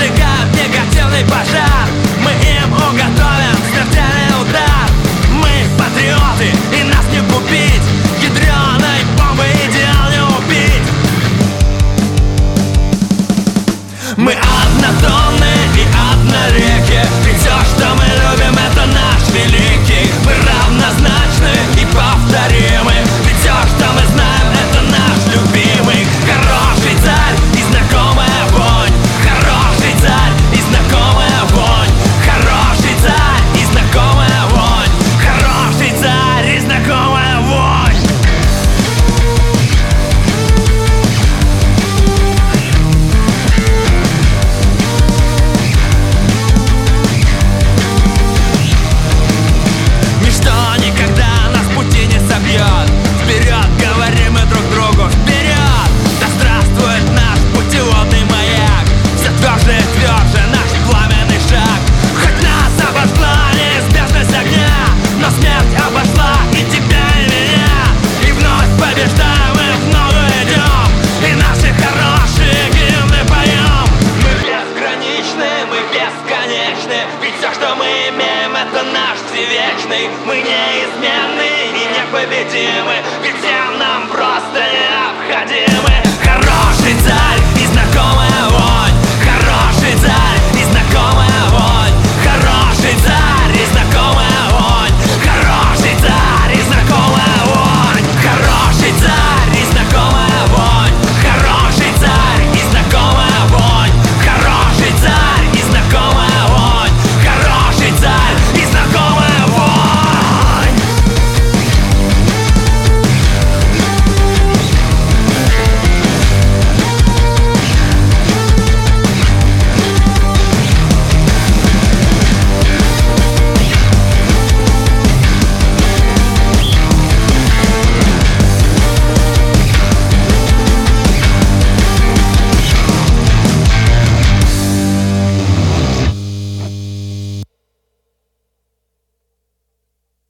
сжигаем негативный пожар. Мы им уготовим смертельный удар. Мы патриоты, и нас не купить. Ядреной бомбой идеал не убить. Мы однотонны и однореки, ведь все, что мы любим, это наш великий. Мы равнозначны и повторимы, ведь все, что мы знаем, это наш любимый. Хороший царь и знакомая вонь. Хороший царь и знакомая вонь. Хороший царь и знакомая вонь. Хороший царь и знакомая вонь. Ничто никогда нас с пути не собьет. Вперед, говорим мы друг другу, вперед! Да здравствует наш путеводный маяк. Все тверже и тверже наш пламенный шаг. Хоть нас обошла неизбежность огня, но смерть обошла и тебя, и меня. И вновь побеждаем, и в новый идем, и наши хорошие гимны поем. Мы безграничны, мы бесконечны, ведь все, что мы имеем, это наш всевечный. Мы неизменны и непобедимы, ведь все